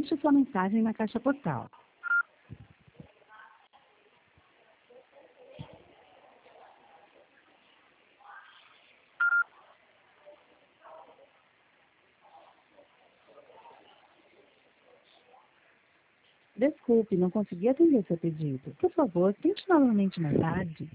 Deixe sua mensagem na caixa postal. Desculpe, não consegui atender seu pedido. Por favor, tente novamente mais tarde.